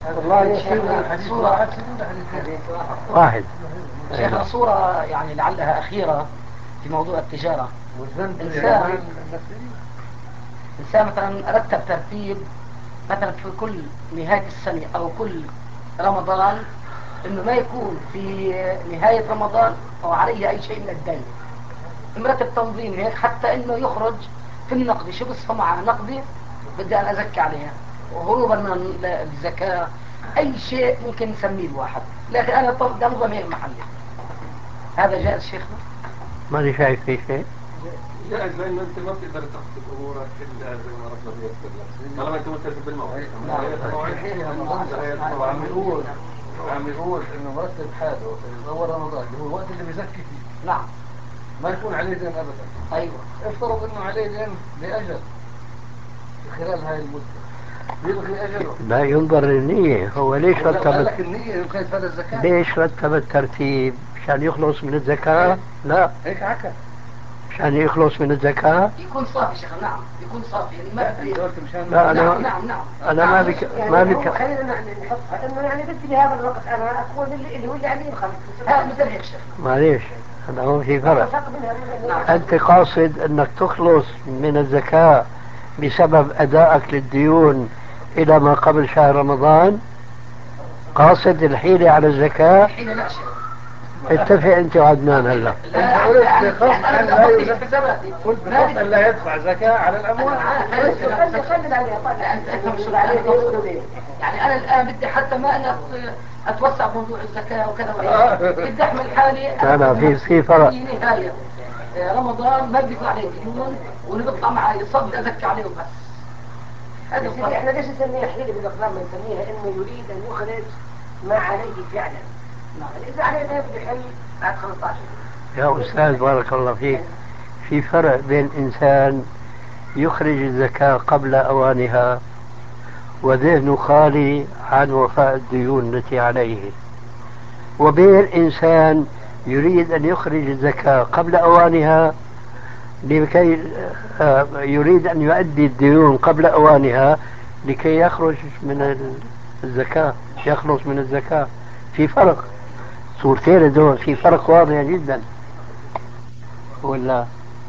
والله شيخنا صورة واحد. شيخنا صورة يعني لعلها أخيرة في موضوع التجارة. إنسان مثلا رتب ترتيب مثلا في كل نهاية السنة أو كل رمضان إنه ما يكون في نهاية رمضان أو عليه أي شيء من الدين، مرتب تنظيم هيك حتى إنه يخرج في النقد، شو بصفة مع نقدي بدي أنا أزكي عليها وهروبا من الزكاة، أي شيء ممكن نسميه الواحد، لكن أنا ده نظام هيك محلي. هذا جائز شيخنا؟ ماني شايف في شيء. جائز لأنه أنت ما بتقدر تخطب أمورك إلا زي ما ربنا بيسر لك، طالما أنت ملتزم بالموعد. عم يقول انه مرتب حاله في اول رمضان اللي هو الوقت اللي بيزكي فيه، نعم. ما يكون عليه دين ابدا. أيوة. افترض انه عليه دين لاجل خلال هاي المده، يلغي اجله. لا ينظر للنية. هو ليش قال رتب لك النية يمكن يتفادى الزكاة. ليش رتب الترتيب؟ عشان يخلص من الزكاة؟ لا، هيك حكى. عشان يخلص من الزكاة. يكون صافي شيخ. نعم يكون صافي يعني ما انت قلت مشان لا، نعم نعم نعم. أنا ما بك ما بك خلينا نحطها انه يعني بدي بهذا الوقت انا اكون اللي ولي عليه الخمس. ها مثل هيك شيخ. معليش، أنا هون في فرق. نعم. أنت قاصد أنك تخلص من الزكاة بسبب أدائك للديون إلى ما قبل شهر رمضان، قاصد الحيلة على الزكاة. الحين لا شيخ. اتفق أنت وعدنان هلا. لا قلت بخصم ان لا قلت بخصم ان لا لا يدفع زكاة على الاموال. خلي عليها طلع انت مقصود عليه يعني انا الان بدي حتى ما انا اتوسع بموضوع الزكاه وكذا وهيك، بدي احمل حالي لا، في فرق. في نهايه رمضان ما بيطلع عليه ديون واللي بيطلع معي صد ازكي عليهم بس. هذا الفرق. احنا ليش نسميها حيلة بالاقلام؟ نسميها انه يريد ان يخرج ما عليه فعلا. نعم. اذا عليه ده بيحل بعد 15. يا أستاذ بارك الله فيك، في فرق بين إنسان يخرج الزكاة قبل أوانها وذهنه خالي عن وفاء الديون التي عليه، وبين إنسان يريد أن يخرج الزكاة قبل أوانها لكي يريد أن يؤدي الديون قبل أوانها لكي يخرج من الزكاة، يخلص من الزكاة. في فرق، صورتين دول في فرق واضح جدا، ولا؟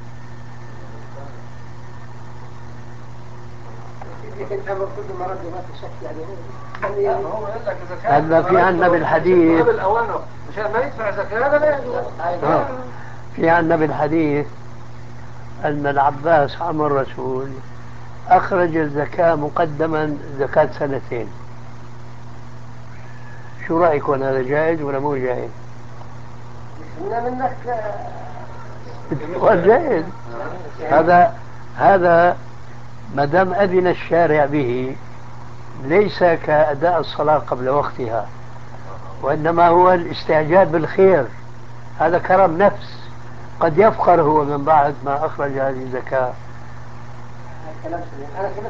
كل مرة ما في شك يعني هو يقول لك اذا كان هذا في عنا بالحديث، قبل اوانه مشان ما يدفع زكاة هذا لا يجوز. في عنا بالحديث أن العباس عم الرسول أخرج الزكاة مقدما زكاة سنتين. شو رأيكم، هذا جائز ولا مو جائز؟ منك جائز. هذا ما دام أذن الشارع به ليس كأداء الصلاة قبل وقتها، وإنما هو الاستعجال بالخير. هذا كرم نفس، قد يفخر هو من بعد ما أخرج هذه الزكاة. كلام سليم. انا سمعت